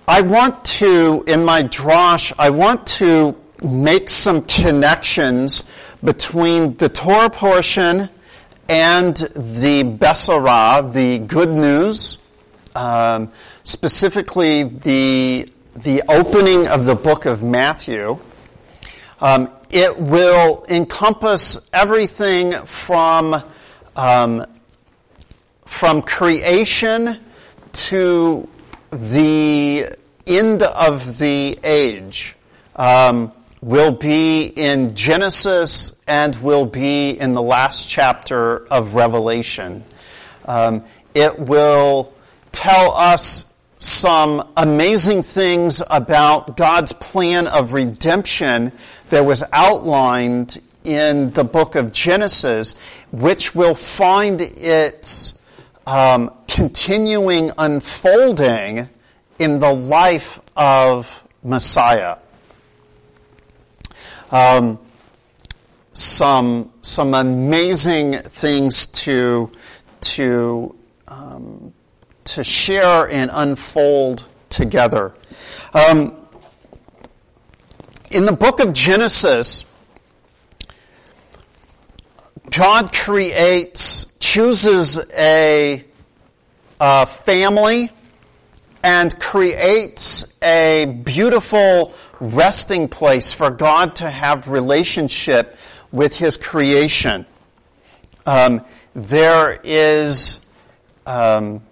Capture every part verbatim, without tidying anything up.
I want to, in my drosh, I want to make some connections between the Torah portion and the Besorah, the good news, um, specifically the the opening of the book of Matthew. Um, it will encompass everything from um, from creation to the end of the age. Um, will be in Genesis and will be in the last chapter of Revelation. Um, it will tell us some amazing things about God's plan of redemption that was outlined in the book of Genesis, which will find its um, continuing unfolding in the life of Messiah. Um, some some amazing things to to um, to share and unfold together. Um, in the book of Genesis, God creates, chooses a, a family and creates a beautiful resting place for God to have relationship with His creation. Um, there is um,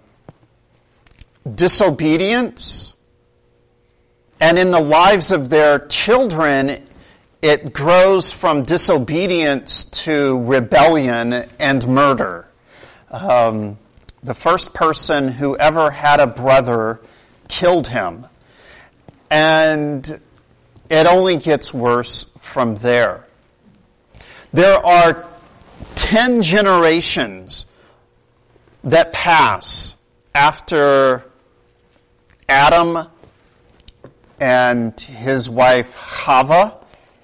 disobedience, and in the lives of their children, it grows from disobedience to rebellion and murder. Um, the first person who ever had a brother killed him. And it only gets worse from there. There are ten generations that pass after Adam and his wife Chava,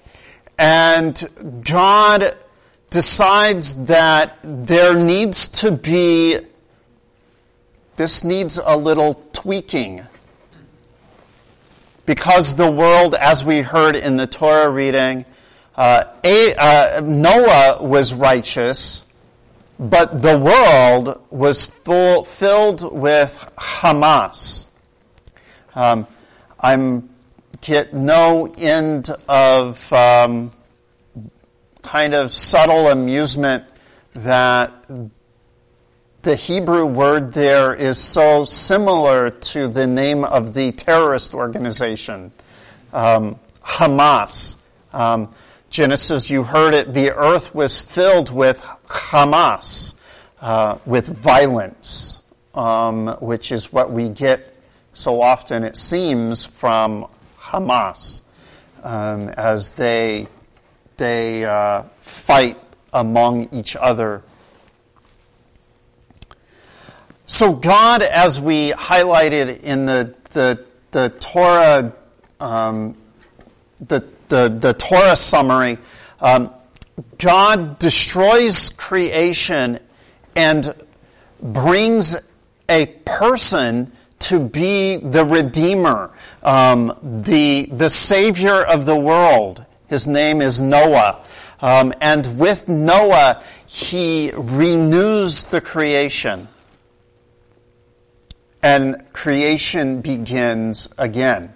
and God decides that there needs to be, this needs a little tweaking. Because the world, as we heard in the Torah reading, uh, a, uh, Noah was righteous, but the world was full, filled with Hamas. Um, I'm get no end of um, kind of subtle amusement that the Hebrew word there is so similar to the name of the terrorist organization, um, Hamas. Um, Genesis, you heard it, the earth was filled with Hamas, uh, with violence, um, which is what we get so often, it seems, from Hamas, um, as they, they uh, fight among each other. So God, as we highlighted in the the, the Torah, um, the, the the Torah summary, um, God destroys creation and brings a person to be the Redeemer, um, the the Savior of the world. His name is Noah, um, and with Noah, he renews the creation. And creation begins again.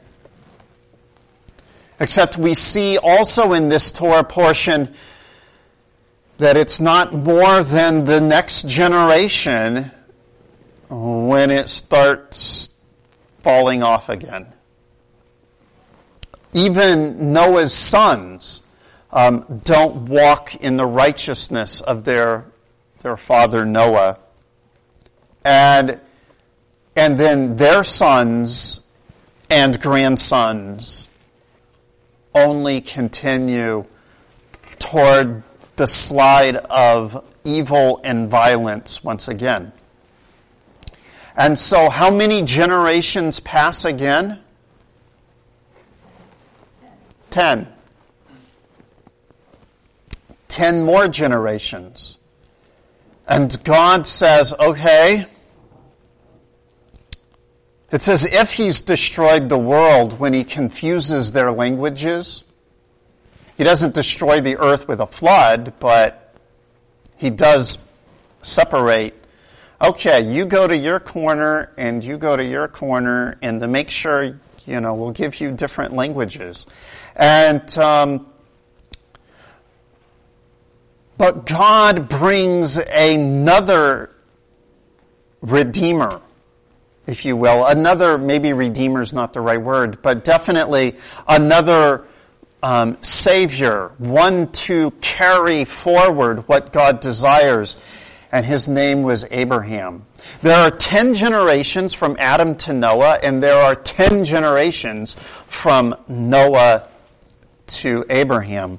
Except we see also in this Torah portion that it's not more than the next generation when it starts falling off again. Even Noah's sons um, don't walk in the righteousness of their, their father Noah. And And then their sons and grandsons only continue toward the slide of evil and violence once again. And so how many generations pass again? Ten. Ten more generations. And God says, okay, It's as if he's destroyed the world when he confuses their languages. He doesn't destroy the earth with a flood, but he does separate. Okay, you go to your corner and you go to your corner, and to make sure, you know, we'll give you different languages. And, um, but God brings another Redeemer, if you will. Another, maybe Redeemer is not the right word, but definitely another um, Savior, one to carry forward what God desires. And his name was Abraham. There are ten generations from Adam to Noah, and there are ten generations from Noah to Abraham.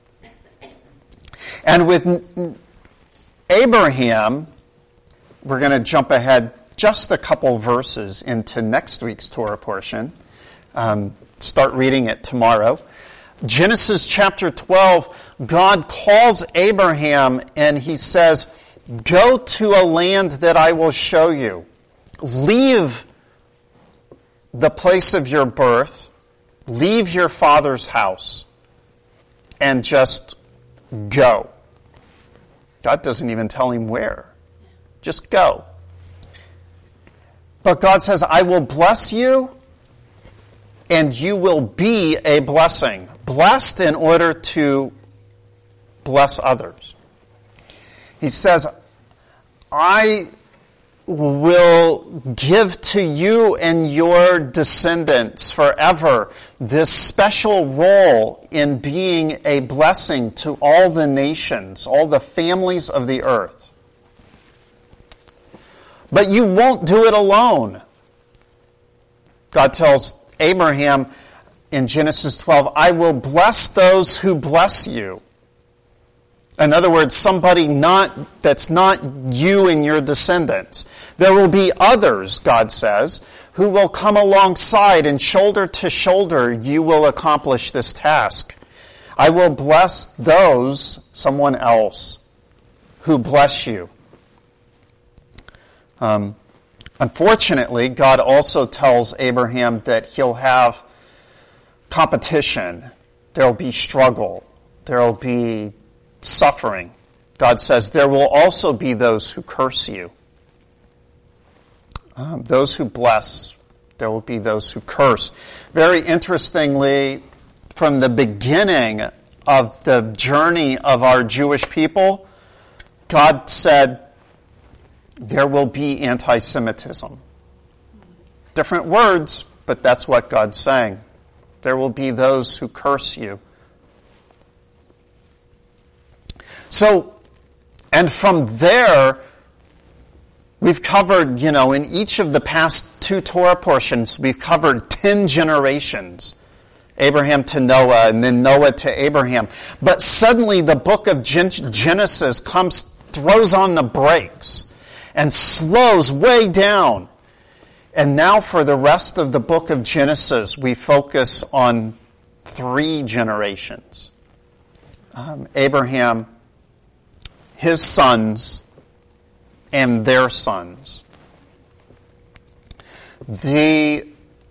And with Abraham, we're going to jump ahead just a couple verses into next week's Torah portion. Um, start reading it tomorrow. Genesis chapter twelve, God calls Abraham and he says, "Go to a land that I will show you. Leave the place of your birth, leave your father's house, and just go." God doesn't even tell him where. Just go. But God says, "I will bless you, and you will be a blessing." Blessed in order to bless others. He says, "I will give to you and your descendants forever this special role in being a blessing to all the nations, all the families of the earth. But you won't do it alone." God tells Abraham in Genesis twelve, "I will bless those who bless you." In other words, somebody not that's not you and your descendants. There will be others, God says, who will come alongside, and shoulder to shoulder you will accomplish this task. I will bless those, someone else, who bless you. Um, unfortunately, God also tells Abraham that he'll have competition. There'll be struggle. There'll be suffering. God says there will also be those who curse you. Um, those who bless, there will be those who curse. Very interestingly, from the beginning of the journey of our Jewish people, God said there will be anti-Semitism. Different words, but that's what God's saying. There will be those who curse you. So, and from there, we've covered, you know, in each of the past two Torah portions, we've covered ten generations. Abraham to Noah, and then Noah to Abraham. But suddenly the book of Genesis comes, throws on the brakes, and slows way down. And now for the rest of the book of Genesis, we focus on three generations. Um, Abraham, his sons, and their sons. The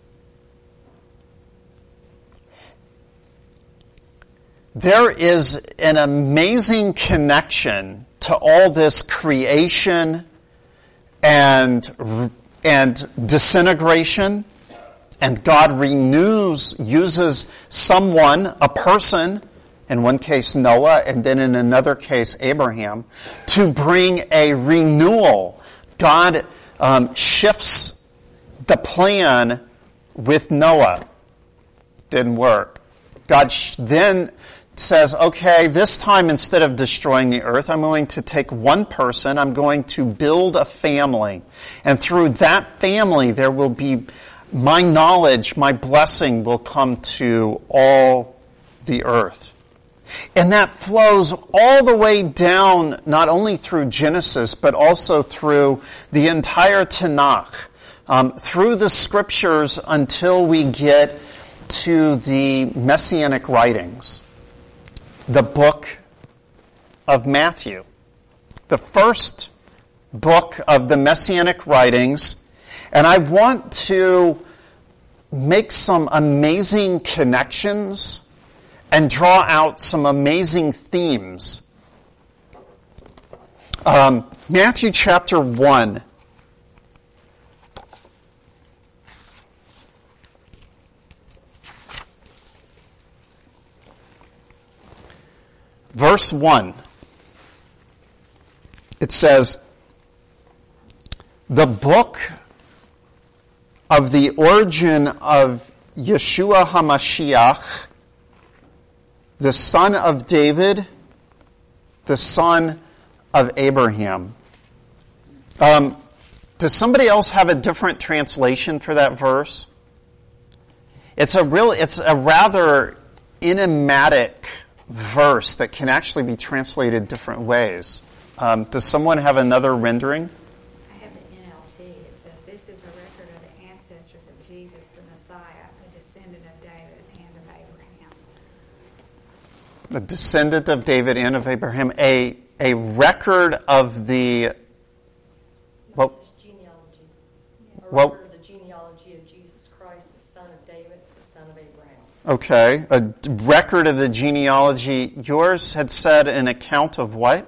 There is an amazing connection to all this creation and and disintegration, and God renews, uses someone, a person, in one case Noah, and then in another case Abraham, to bring a renewal. God um, shifts the plan with Noah. Didn't work. God sh- then says, okay, this time instead of destroying the earth, I'm going to take one person, I'm going to build a family. And through that family, there will be, my knowledge, my blessing will come to all the earth. And that flows all the way down, not only through Genesis, but also through the entire Tanakh, um, through the scriptures until we get to the Messianic writings. The book of Matthew. The first book of the Messianic writings, And I want to make some amazing connections and draw out some amazing themes. Um, Matthew chapter one. Verse one. It says, the book of the origin of Yeshua HaMashiach, the son of David, the son of Abraham. Um, does somebody else have a different translation for that verse? It's a real, it's a rather enigmatic verse that can actually be translated different ways. Um, does someone have another rendering? I have the N L T. It says, this is a record of the ancestors of Jesus, the Messiah, a descendant of David and of Abraham. The descendant of David and of Abraham. A, a record of the... Well, genealogy. A well, record of the genealogy of Jesus Christ, the son of David, the son of Abraham. Okay. A record of the genealogy. Yours had said an account of what?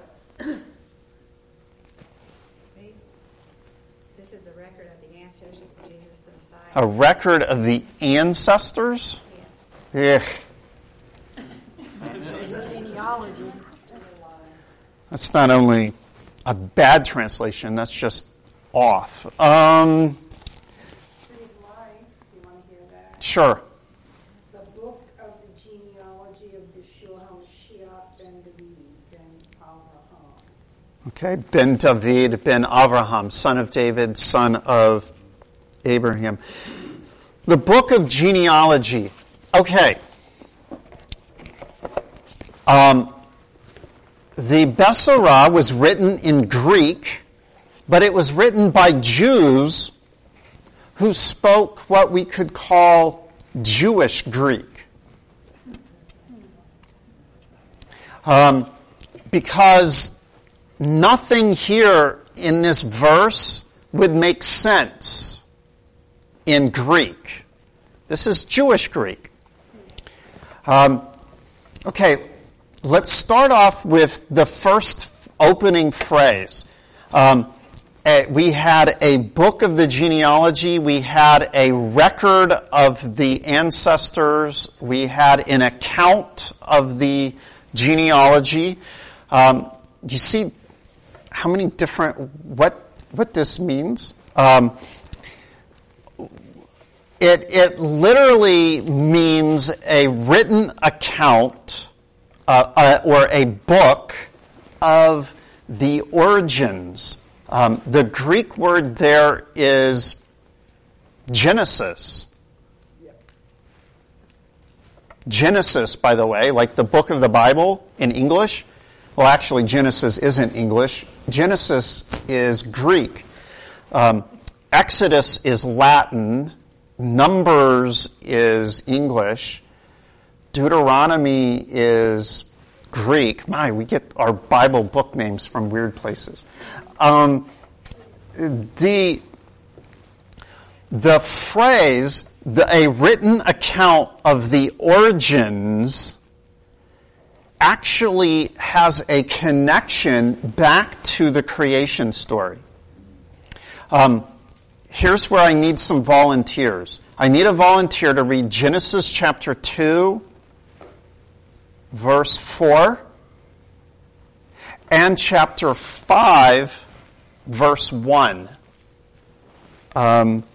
A record of the ancestors? Yes. Ugh. That's not only a bad translation, that's just off. Um, sure. The book of the genealogy of Yeshua HaMashiach ben David ben Avraham. Okay, Ben David ben Avraham, son of David, son of Abraham. The book of genealogy. Okay. Um, the Besorah was written in Greek, but it was written by Jews who spoke what we could call Jewish Greek. Um, because nothing here in this verse would make sense in Greek. This is Jewish Greek. Um, okay, let's start off with the first opening phrase. Um, uh, we had a book of the genealogy. We had a record of the ancestors. We had an account of the genealogy. Um, you see how many different, what, what this means? Um, It it literally means a written account uh, uh, or a book of the origins. Um, the Greek word there is Genesis. Genesis, by the way, like the book of the Bible in English. Well, actually, Genesis isn't English. Genesis is Greek. Um, Exodus is Latin. Numbers is English. Deuteronomy is Greek. My, we get our Bible book names from weird places. Um, the the phrase, the, a written account of the origins, actually has a connection back to the creation story. Um, Here's where I need some volunteers. I need a volunteer to read Genesis chapter two, verse four, and chapter five, verse one. Um,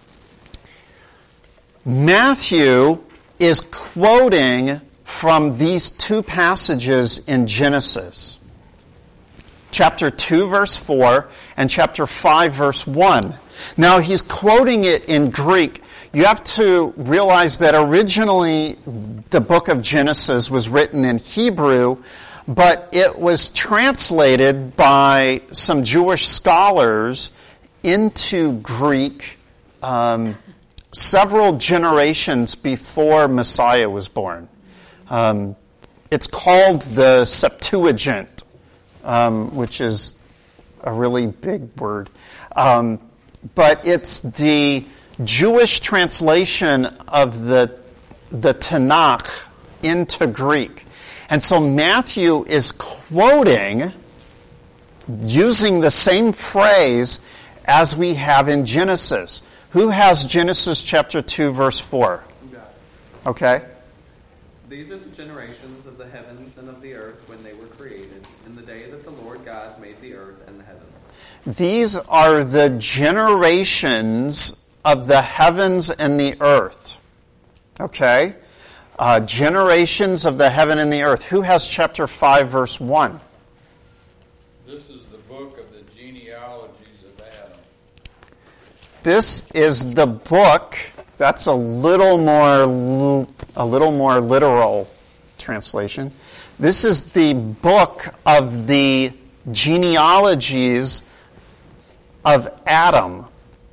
Matthew is quoting from these two passages in Genesis. Chapter two, verse four, and chapter five, verse one. Now, he's quoting it in Greek. You have to realize that originally the book of Genesis was written in Hebrew, but it was translated by some Jewish scholars into Greek um, several generations before Messiah was born. Um, it's called the Septuagint, um, which is a really big word. Um, but it's the Jewish translation of the, the Tanakh into Greek. And so Matthew is quoting, using the same phrase as we have in Genesis. Who has Genesis chapter two, verse four? Okay. These are the generations of the heavens and of the earth when they were created, in the day that the Lord God made the earth and the heavens. These are the generations of the heavens and the earth. Okay? Uh, generations of the heaven and the earth. Who has chapter five, verse one? This is the book of the genealogies of Adam. This is the book. That's a little more, a little more literal translation. This is the book of the genealogies of Adam.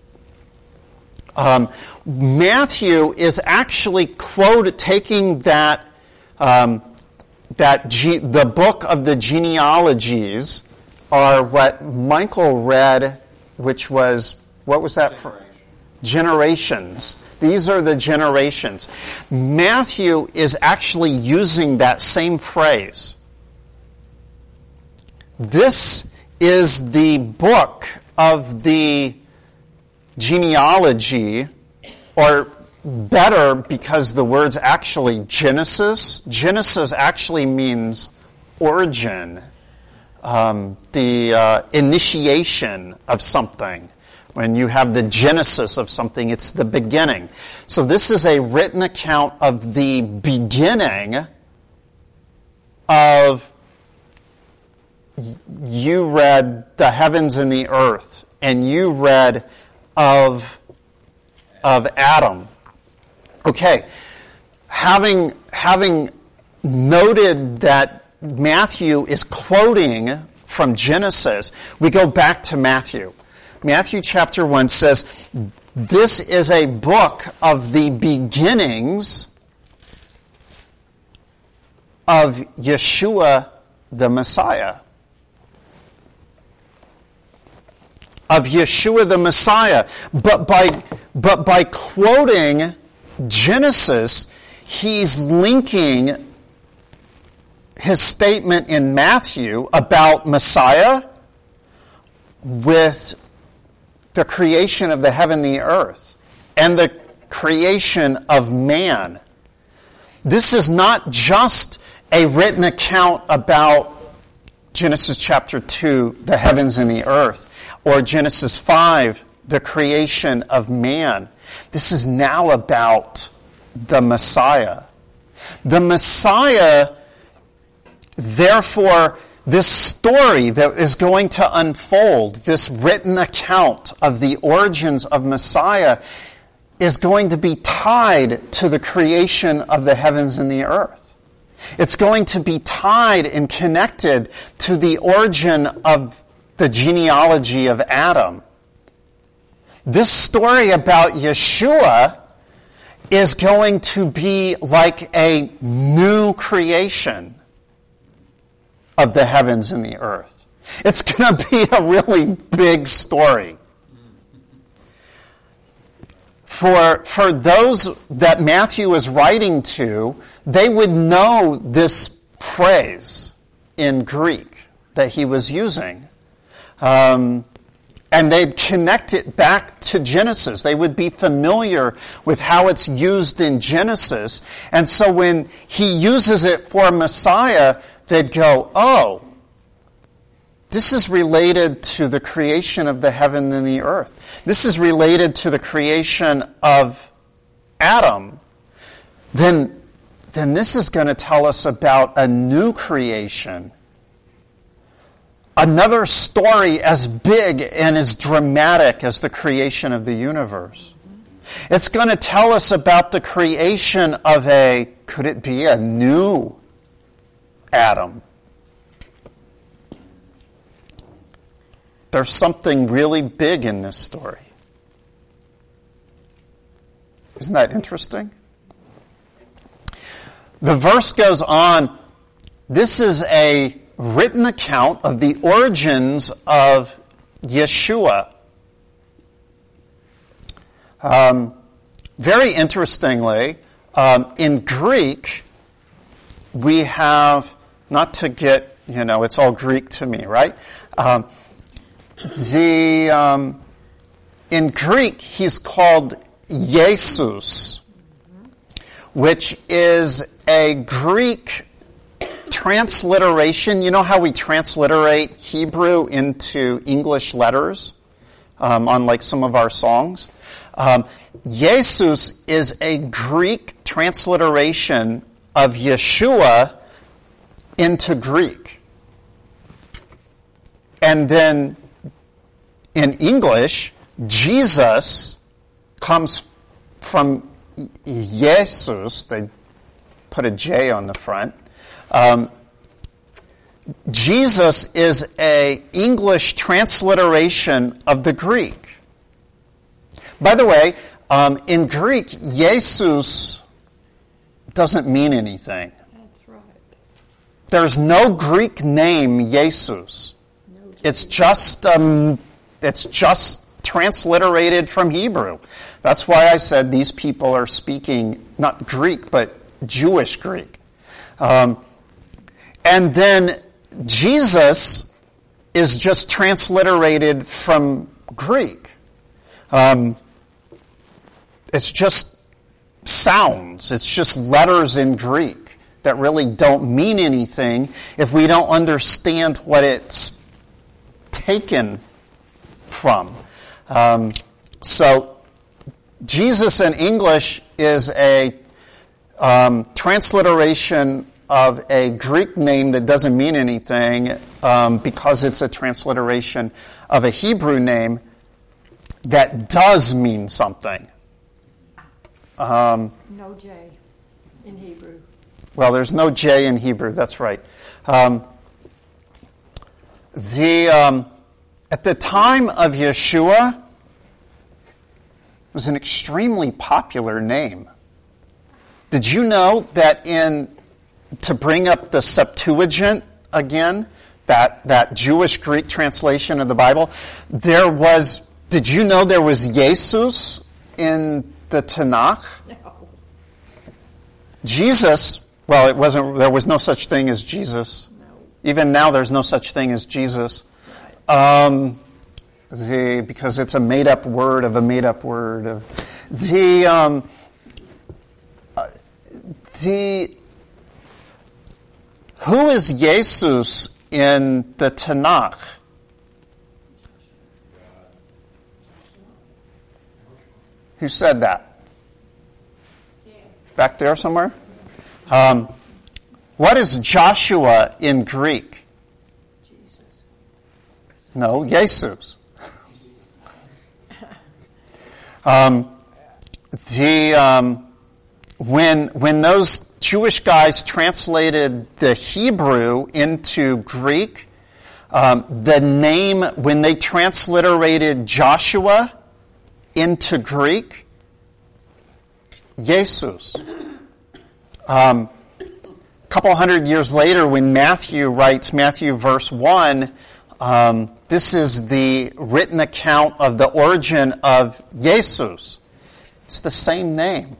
Um, Matthew is actually quoted, taking that um, that ge- the book of the genealogies, are what Michael read, which was, what was that for? Generations. These are the generations. Matthew is actually using that same phrase. This is the book of the genealogy, or better, because the word's actually Genesis. Genesis actually means origin, um, the uh, initiation of something. When you have the genesis of something, it's the beginning. So this is a written account of the beginning of, you read the heavens and the earth, and you read of, of Adam. Okay, having, having noted that Matthew is quoting from Genesis, we go back to Matthew. Matthew chapter one says, this is a book of the beginnings of Yeshua the Messiah. Of Yeshua the Messiah. But by, but by quoting Genesis, he's linking his statement in Matthew about Messiah with the creation of the heaven and the earth and the creation of man. This is not just a written account about Genesis chapter two, the heavens and the earth, or Genesis five, the creation of man. This is now about the Messiah. The Messiah, therefore, this story that is going to unfold, this written account of the origins of Messiah, is going to be tied to the creation of the heavens and the earth. It's going to be tied and connected to the origin of the genealogy of Adam. This story about Yeshua is going to be like a new creation of the heavens and the earth. It's going to be a really big story. For, for those that Matthew is writing to, they would know this phrase in Greek that he was using. Um, and they'd connect it back to Genesis. They would be familiar with how it's used in Genesis. And so when he uses it for Messiah, they'd go, oh, this is related to the creation of the heaven and the earth. This is related to the creation of Adam. Then, then this is going to tell us about a new creation. Another story as big and as dramatic as the creation of the universe. It's going to tell us about the creation of a, could it be a new Adam? There's something really big in this story. Isn't that interesting? The verse goes on, this is a written account of the origins of Yeshua. Um, very interestingly, um, in Greek, we have, not to get, you know, it's all Greek to me, right? Um, the um, in Greek, he's called Jesus, which is a Greek transliteration. You know how we transliterate Hebrew into English letters um, on like some of our songs? Um, Jesus is a Greek transliteration of Yeshua into Greek. And then in English, Jesus comes from Jesus. They put a J on the front. Um, Jesus is a English transliteration of the Greek. By the way, um, in Greek, Jesus doesn't mean anything. That's right. There's no Greek name Jesus. No It's just um, it's just transliterated from Hebrew. That's why I said these people are speaking not Greek but Jewish Greek. Um, and then Jesus is just transliterated from Greek. Um, it's just sounds. It's just letters in Greek that really don't mean anything if we don't understand what it's taken from. Um, so Jesus in English is a um, transliteration of a Greek name that doesn't mean anything um, because it's a transliteration of a Hebrew name that does mean something. Um, No J in Hebrew. well, there's no J in Hebrew, that's right. Um, the um, at the time of Yeshua, it was an extremely popular name. Did you know that in, to bring up the Septuagint again, that, that Jewish Greek translation of the Bible, there was, did you know there was Jesus in the Tanakh? No. Jesus, well, it wasn't, there was no such thing as Jesus. No. Even now there's no such thing as Jesus. Um, the, because it's a made-up word of a made-up word. Of, the, um, uh, the, who is Jesus in the Tanakh? Who said that? Back there somewhere? Um, what is Joshua in Greek? No, Jesus. um, the um, when when those Jewish guys translated the Hebrew into Greek, um, the name when they transliterated Joshua into Greek, Jesus. Um, a couple hundred years later, when Matthew writes Matthew verse one. Um, this is the written account of the origin of Jesus. It's the same name.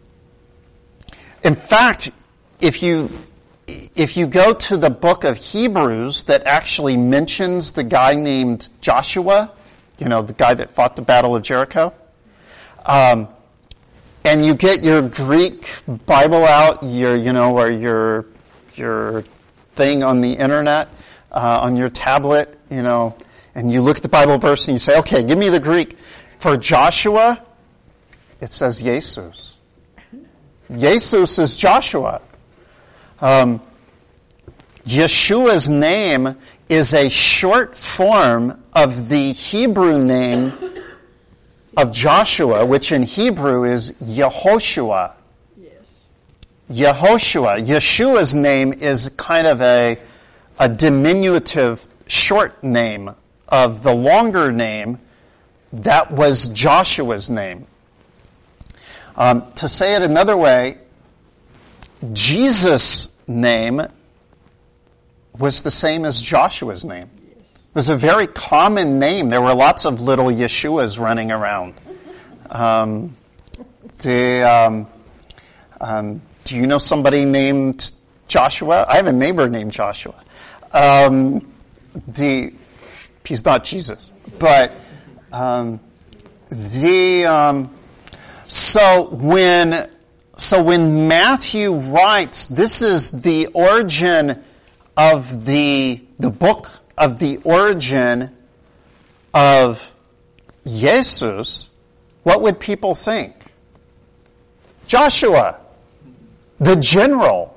In fact, if you if you go to the book of Hebrews that actually mentions the guy named Joshua, you know, the guy that fought the Battle of Jericho, um, and you get your Greek Bible out, your you know, or your your thing on the internet. Uh, on your tablet, you know, and you look at the Bible verse and you say, okay, give me the Greek. For Joshua, it says Jesus. Jesus is Joshua. Um, Yeshua's name is a short form of the Hebrew name of Joshua, which in Hebrew is Yehoshua. Yes. Yehoshua. Yeshua's name is kind of a a diminutive short name of the longer name that was Joshua's name. Um, to say it another way, Jesus' name was the same as Joshua's name. It was a very common name. There were lots of little Yeshuas running around. Um, the, um, um, do you know somebody named Joshua? I have a neighbor named Joshua. Um, the he's not Jesus, but um, the um, so when so when Matthew writes, this is the origin of the the book of the origin of Jesus. What would people think? Joshua, the general.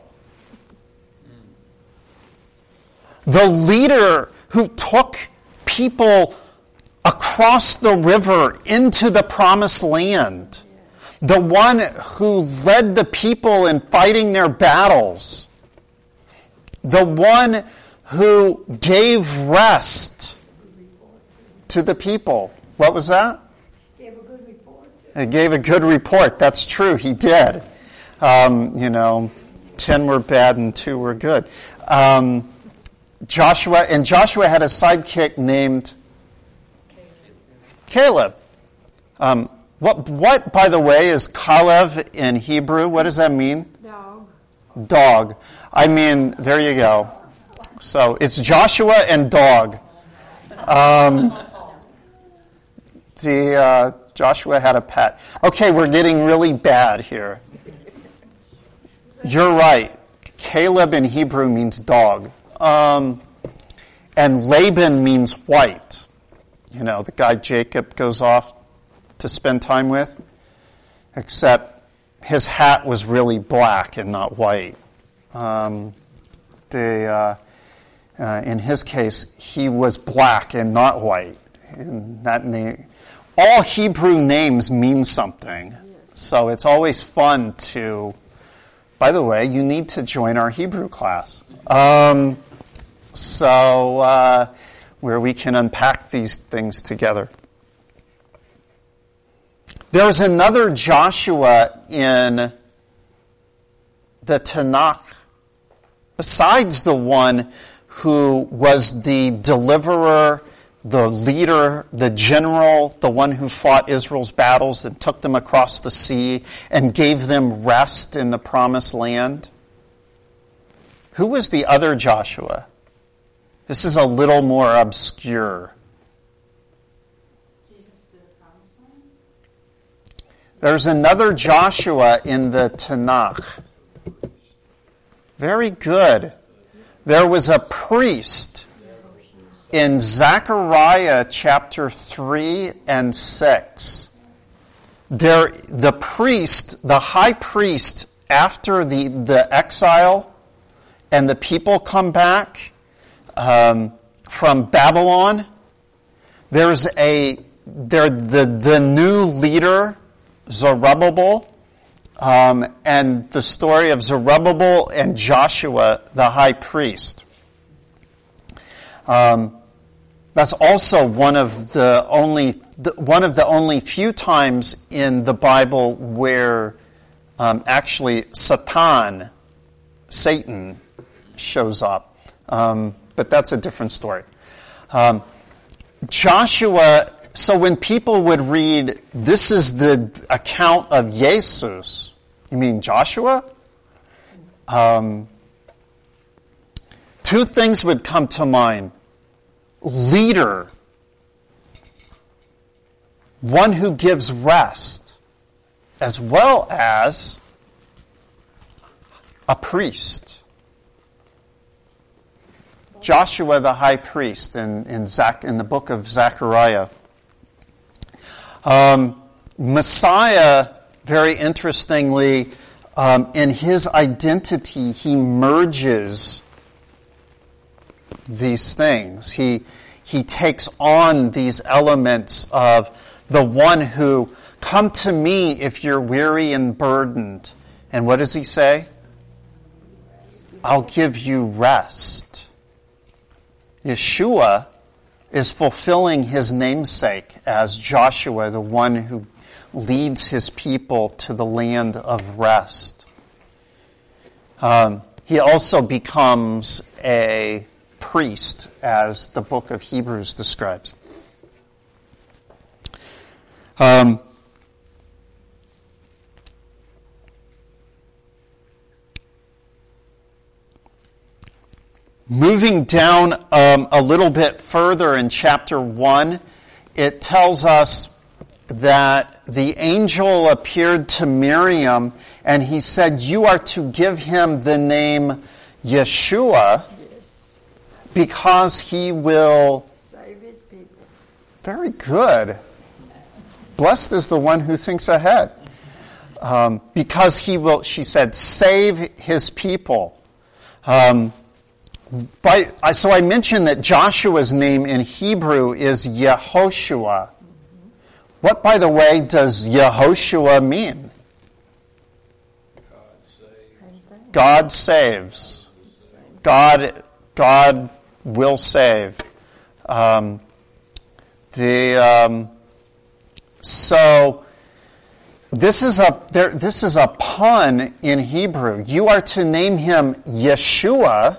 The leader who took people across the river into the promised land. The one who led the people in fighting their battles. The one who gave rest to the people. What was that? Gave a good report. He gave a good report. That's true. He did. Um, you know, ten were bad and two were good. Um, Joshua, and Joshua had a sidekick named Caleb. Um, what, what, by the way, is Kalev in Hebrew? What does that mean? Dog. Dog. I mean, there you go. So it's Joshua and dog. Um, the uh, Joshua had a pet. Okay, we're getting really bad here. You're right. Caleb in Hebrew means dog. Um, and Laban means white. You know, the guy Jacob goes off to spend time with. Except his hat was really black and not white. Um, the, uh, uh, in his case, he was black and not white. And that name, all Hebrew names mean something. So it's always fun to... By the way, you need to join our Hebrew class. Um, so, uh, where we can unpack these things together. There's another Joshua in the Tanakh, besides the one who was the deliverer, the leader, the general, the one who fought Israel's battles and took them across the sea and gave them rest in the promised land. Who was the other Joshua? This is a little more obscure. Jesus to the promised land? There's another Joshua in the Tanakh. Very good. There was a priest in Zechariah chapter three and six. There, the priest, the high priest, after the, the exile and the people come back um, from Babylon, there's a there the the new leader, Zerubbabel, um, and the story of Zerubbabel and Joshua, the high priest. Um, that's also one of the only one of the only few times in the Bible where um, actually Satan, Satan, shows up. Um, but that's a different story. Um, Joshua. So when people would read, "This is the account of Jesus," you mean Joshua? Um, two things would come to mind. Leader, one who gives rest, as well as a priest. Joshua the high priest in, in, Zach, in the book of Zechariah. Um, Messiah, very interestingly, um, in his identity, he merges these things. He he takes on these elements of the one who, come to me if you're weary and burdened. And what does he say? I'll give you rest. Yeshua is fulfilling his namesake as Joshua, the one who leads his people to the land of rest. Um, he also becomes a priest, as the book of Hebrews describes. Um, moving down um, a little bit further in chapter one, it tells us that the angel appeared to Miriam and he said, you are to give him the name Yeshua because he will save his people. Very good. Blessed is the one who thinks ahead. Um, because he will, she said, save his people. Um, by, so I mentioned that Joshua's name in Hebrew is Yehoshua. What, by the way, does Yehoshua mean? God saves. God, God will save. Um, the um, so this is a there, this is a pun in Hebrew. You are to name him Yeshua,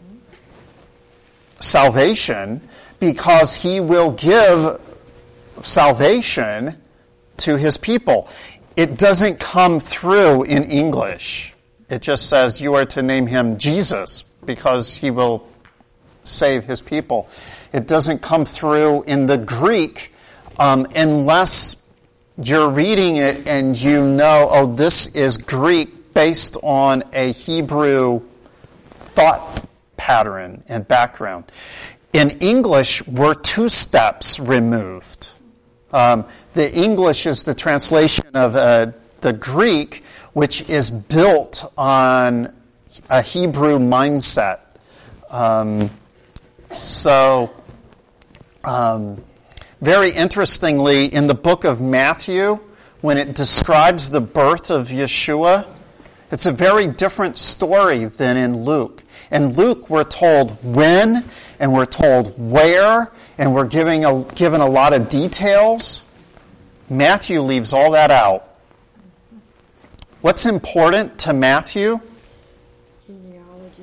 salvation, because he will give salvation to his people. It doesn't come through in English. It just says you are to name him Jesus because he will save his people. It doesn't come through in the Greek um, unless you're reading it and you know, oh, this is Greek based on a Hebrew thought pattern and background. In English, we're two steps removed. Um, the English is the translation of uh, the Greek, which is built on a Hebrew mindset. Um, so, um, very interestingly, in the book of Matthew, when it describes the birth of Yeshua, it's a very different story than in Luke. In Luke, we're told when, and we're told where, and we're giving a, given a lot of details. Matthew leaves all that out. What's important to Matthew? Genealogy.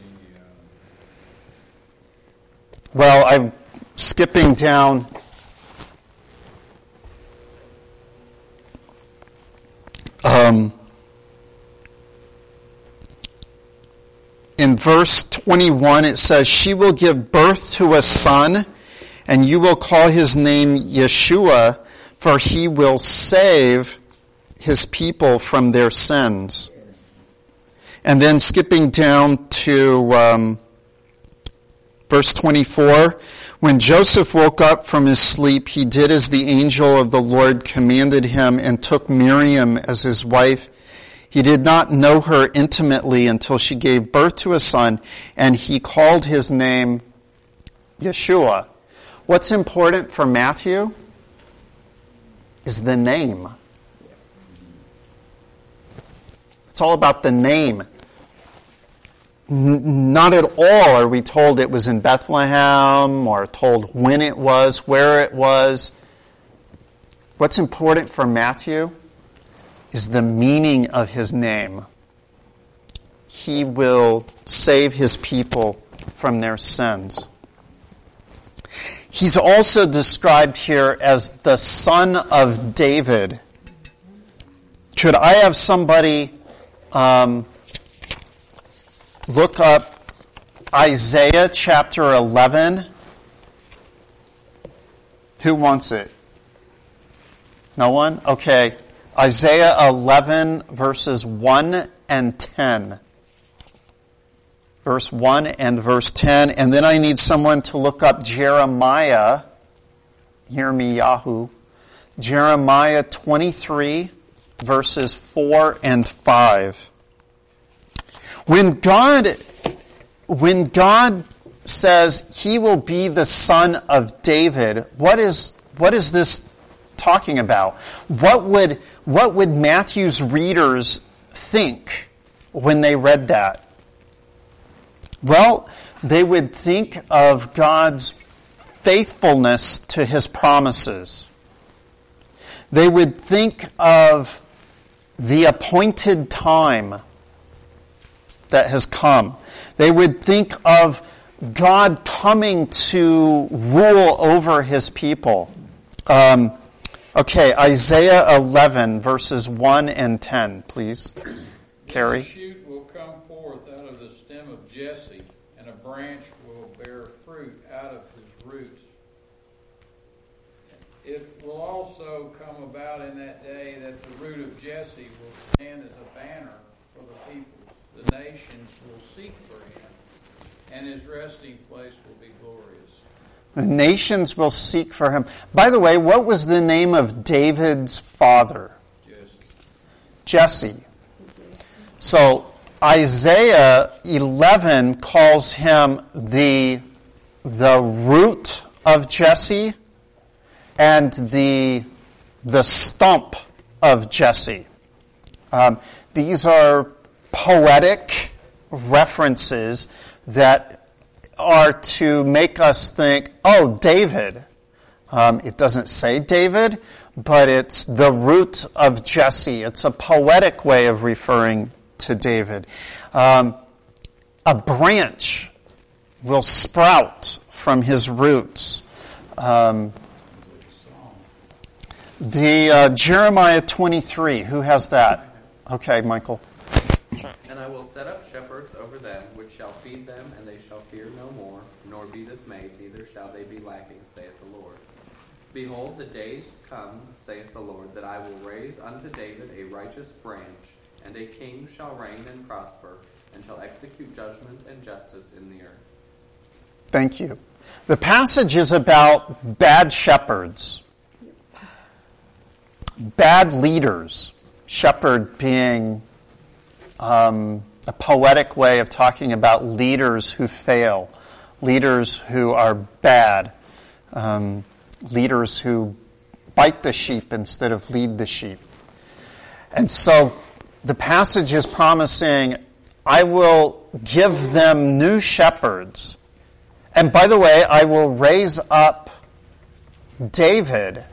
Well, I'm skipping down. Um, in verse twenty-one, it says, she will give birth to a son, and you will call his name Yeshua, for he will save his people from their sins. And then skipping down to um, verse twenty-four, when Joseph woke up from his sleep, he did as the angel of the Lord commanded him and took Miriam as his wife. He did not know her intimately until she gave birth to a son, and he called his name Yeshua. What's important for Matthew is the name. It's all about the name. N- not at all are we told it was in Bethlehem or told when it was, where it was. What's important for Matthew is the meaning of his name. He will save his people from their sins. He's also described here as the son of David. Could I have somebody um, look up Isaiah chapter eleven? Who wants it? No one? Okay. Isaiah eleven, verses one and ten. Verse one and verse ten. And then I need someone to look up Jeremiah. Hear me, Yahoo. Jeremiah twenty-three, verses four and five. When God, when God says he will be the son of David, what is, what is this talking about? What would, what would Matthew's readers think when they read that? Well, they would think of God's faithfulness to his promises. They would think of the appointed time that has come. They would think of God coming to rule over his people. Um, okay, Isaiah eleven, verses one and ten, please. Carrie. A shoot will come forth out of the stem of Jesse, and a branch will bear fruit out of his roots. It will also come about in that day that the root of Jesse will stand as a banner for the peoples. The nations will seek for him, and his resting place will be glorious. The nations will seek for him. By the way, what was the name of David's father? Jesse. Jesse. So Isaiah eleven calls him the, the root of Jesse and the, the stump of Jesse. Um, these are poetic references that are to make us think, oh, David. Um, it doesn't say David, but it's the root of Jesse. It's a poetic way of referring to David. Um, a branch will sprout from his roots. Um, the uh, Jeremiah twenty-three, who has that? Okay, Michael. And I will set up shepherds over them, which shall feed them, and they shall fear no more, nor be dismayed, neither shall they be lacking, saith the Lord. Behold, the days come, saith the Lord, that I will raise unto David a righteous branch, and a king shall reign and prosper, and shall execute judgment and justice in the earth. Thank you. The passage is about bad shepherds, bad leaders, shepherd being um, a poetic way of talking about leaders who fail, leaders who are bad, um, leaders who bite the sheep instead of lead the sheep. And so the passage is promising, I will give them new shepherds. And by the way, I will raise up David.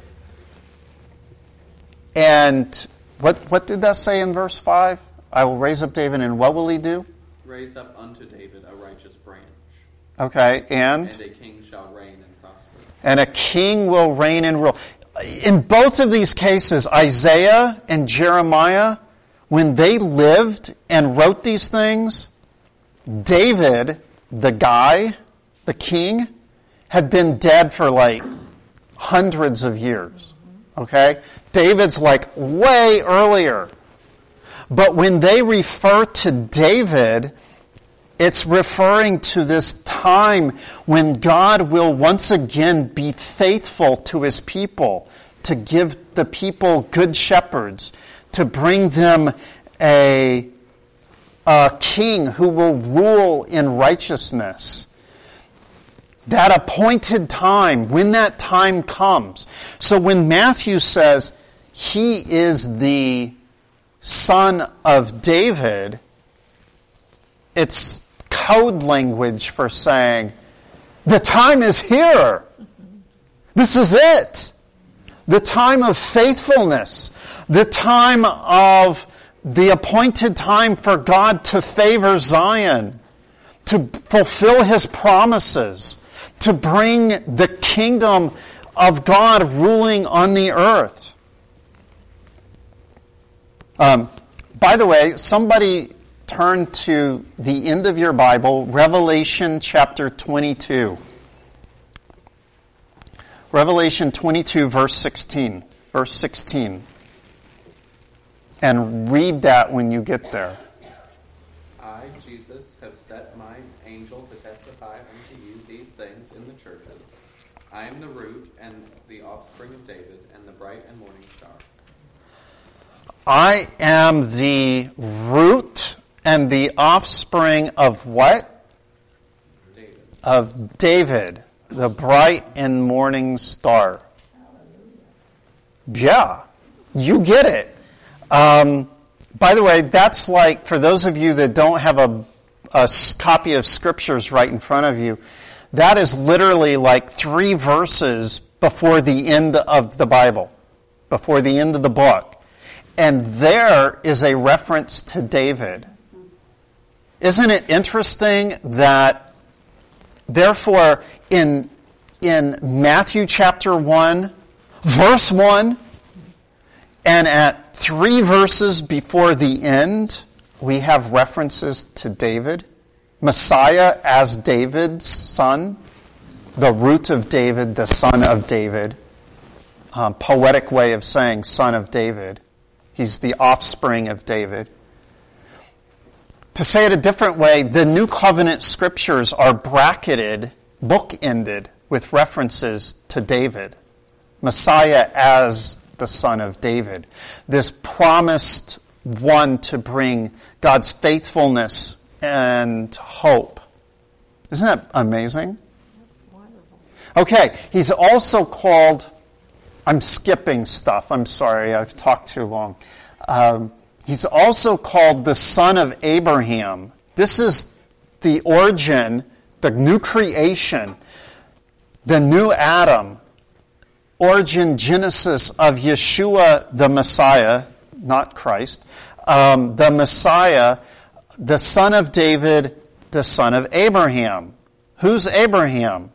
And what what did that say in verse five? I will raise up David, and what will he do? Raise up unto David a righteous branch. Okay, and? And a king shall reign and prosper. And a king will reign and rule. In both of these cases, Isaiah and Jeremiah, when they lived and wrote these things, David, the guy, the king, had been dead for like hundreds of years. Okay? David's like way earlier. But when they refer to David, it's referring to this time when God will once again be faithful to his people, to give the people good shepherds, to bring them a, a king who will rule in righteousness. That appointed time, when that time comes. So when Matthew says he is the son of David, it's code language for saying, the time is here. This is it. The time of faithfulness. The time of the appointed time for God to favor Zion, to fulfill his promises, to bring the kingdom of God ruling on the earth. Um, by the way, somebody turn to the end of your Bible, Revelation chapter twenty-two. Revelation twenty-two, verse sixteen. Verse sixteen. And read that when you get there. I, Jesus, have set mine angel to testify unto you these things in the churches. I am the root and the offspring of David, and the bright and morning star. I am the root and the offspring of what? David. Of David, the bright and morning star. Yeah, you get it. Um, by the way, that's like, for those of you that don't have a, a copy of Scriptures right in front of you, that is literally like three verses before the end of the Bible, before the end of the book. And there is a reference to David. Isn't it interesting that, therefore, in, in Matthew chapter one, verse one, and at three verses before the end, we have references to David? Messiah as David's son, the root of David, the son of David. Um, poetic way of saying son of David. He's the offspring of David. To say it a different way, the New Covenant scriptures are bracketed, bookended with references to David. Messiah as the son of David. This promised one to bring God's faithfulness and hope. Isn't that amazing? Okay, he's also called, I'm skipping stuff, I'm sorry, I've talked too long. Um, he's also called the son of Abraham. This is the origin, the new creation, the new Adam, origin, genesis of Yeshua the Messiah, not Christ, um, the Messiah, the son of David, the son of Abraham. Who's Abraham?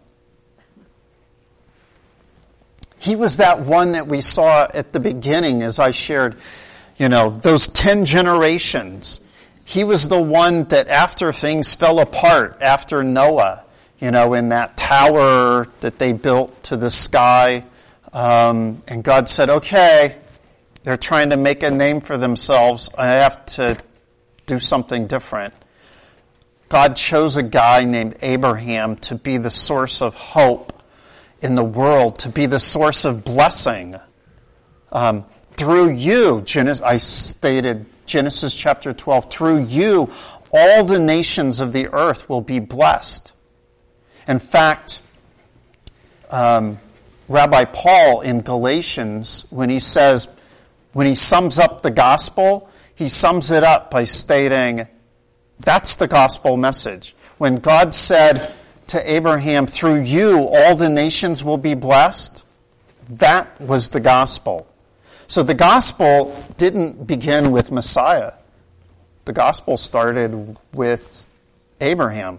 He was that one that we saw at the beginning as I shared, you know, those ten generations. He was the one that after things fell apart, after Noah, you know, in that tower that they built to the sky, um, and God said, okay, they're trying to make a name for themselves. I have to do something different. God chose a guy named Abraham to be the source of hope in the world, to be the source of blessing. Um, through you, Genesis, I stated Genesis chapter twelve, through you, all the nations of the earth will be blessed. In fact, um, Rabbi Paul in Galatians, when he says, when he sums up the gospel, he sums it up by stating, that's the gospel message. When God said to Abraham, through you all the nations will be blessed, that was the gospel. So the gospel didn't begin with Messiah. The gospel started with Abraham.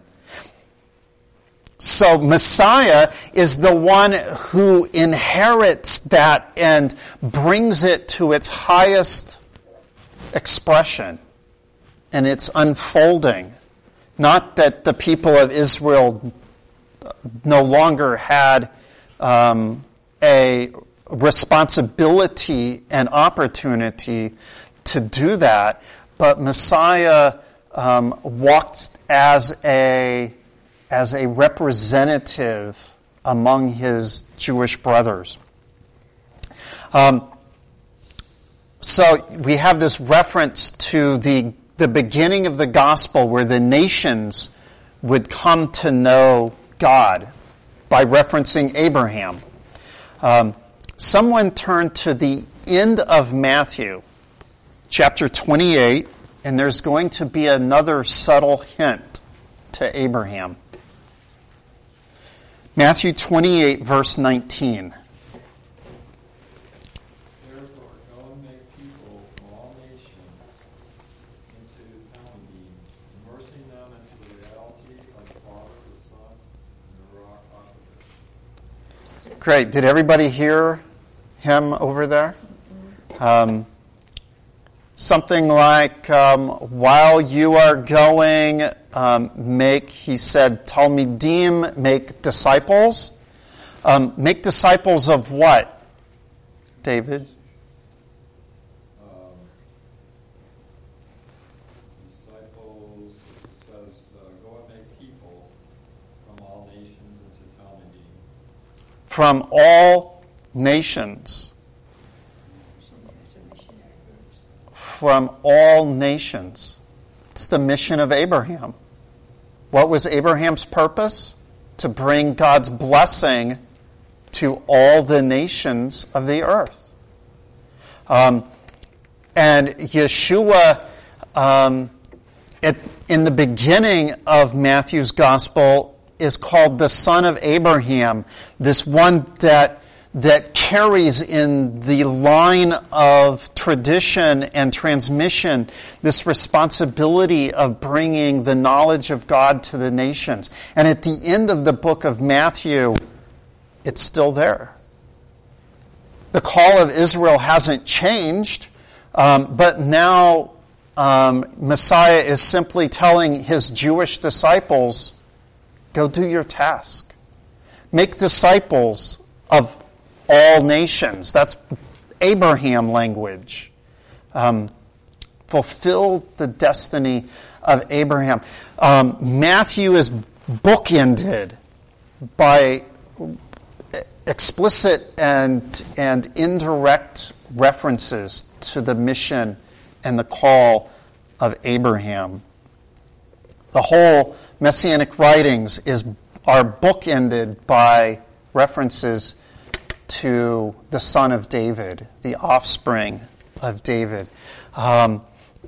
So Messiah is the one who inherits that and brings it to its highest expression and its unfolding. Not that the people of Israel no longer had um, a responsibility and opportunity to do that, but Messiah um, walked as a as a representative among his Jewish brothers. Um, so we have this reference to the the beginning of the gospel where the nations would come to know God by referencing Abraham. Um, someone turn to the end of Matthew, chapter twenty-eight, and there's going to be another subtle hint to Abraham. Matthew twenty-eight, verse nineteen. Therefore, go and make people from all nations into Talmudim, immersing them into the reality of the Father, the Son, and the Ruach HaKodesh. Great. Did everybody hear him over there? Um, something like, um, while you are going, um, make, he said, Talmidim, make disciples. Um, make disciples of what, David? Um, disciples, it says, uh, go and make people from all nations into Talmudim. From all nations. From all nations. It's the mission of Abraham. What was Abraham's purpose? To bring God's blessing to all the nations of the earth. Um, and Yeshua, um, at, in the beginning of Matthew's gospel, is called the son of Abraham, this one that that carries in the line of tradition and transmission this responsibility of bringing the knowledge of God to the nations. And at the end of the book of Matthew, it's still there. The call of Israel hasn't changed, um, but now um, Messiah is simply telling his Jewish disciples, go do your task. Make disciples of all nations. That's Abraham language. Um, fulfill the destiny of Abraham. Um, Matthew is bookended by explicit and, and indirect references to the mission and the call of Abraham. The whole Messianic writings is are bookended by references to the son of David, the offspring of David. Um,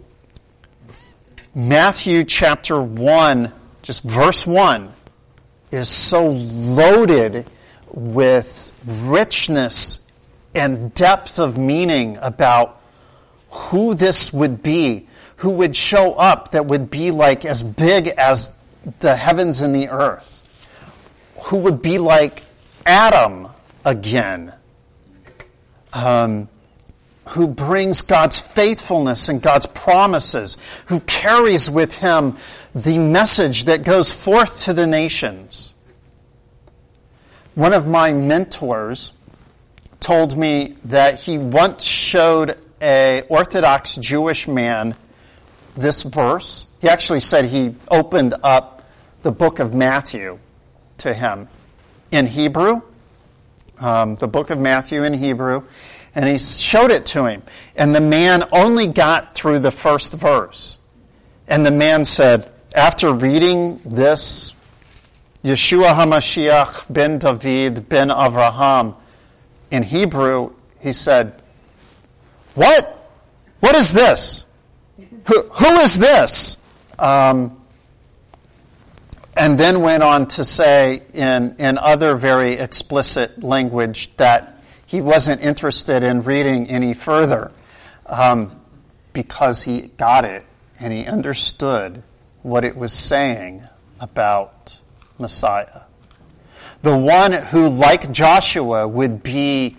Matthew chapter one, just verse one, is so loaded with richness and depth of meaning about who this would be, who would show up that would be like as big as the heavens and the earth, who would be like Adam again, um, who brings God's faithfulness and God's promises, who carries with him the message that goes forth to the nations. One of my mentors told me that he once showed an Orthodox Jewish man this verse. He actually said he opened up the book of Matthew to him in Hebrew, um, the book of Matthew in Hebrew, and he showed it to him. And the man only got through the first verse. And the man said, after reading this, Yeshua HaMashiach ben David ben Avraham, in Hebrew, he said, what? What is this? Who, who is this? Um, and then went on to say in, in other very explicit language that he wasn't interested in reading any further um, because he got it and he understood what it was saying about Messiah. The one who, like Joshua, would be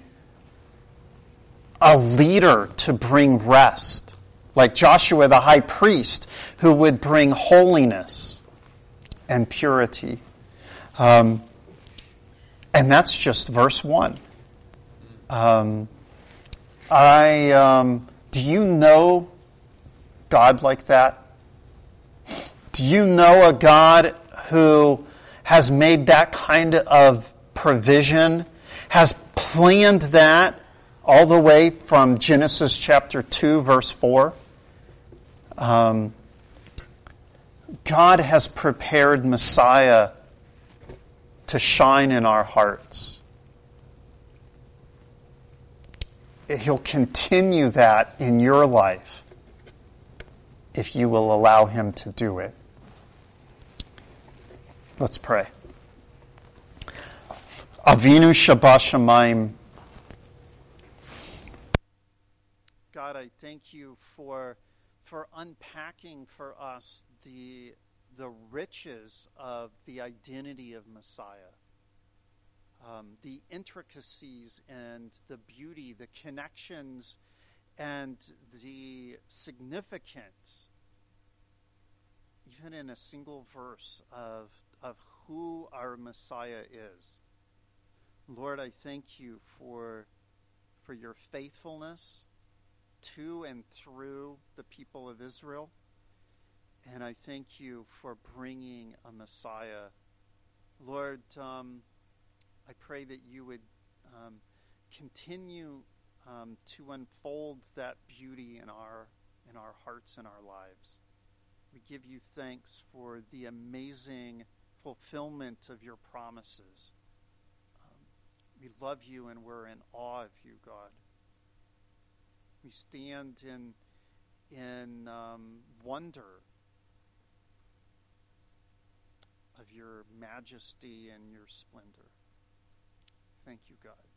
a leader to bring rest. Like Joshua the high priest, who would bring holiness and purity. Um, and that's just verse one. Um, I um, do you know God like that? Do you know a God who has made that kind of provision, has planned that all the way from Genesis chapter two, verse four? Um, God has prepared Messiah to shine in our hearts. He'll continue that in your life if you will allow him to do it. Let's pray. Avinu Shabbat Shamayim. God, I thank you for for unpacking for us the the riches of the identity of Messiah, um, the intricacies and the beauty, the connections, and the significance, even in a single verse of of who our Messiah is. Lord, I thank you for for your faithfulness to and through the people of Israel. And I thank you for bringing a Messiah. Lord, um, I pray that you would um, continue um, to unfold that beauty in our in our hearts and our lives. We give you thanks for the amazing fulfillment of your promises. Um, we love you and we're in awe of you, God. We stand in in um, wonder of your majesty and your splendor. Thank you, God.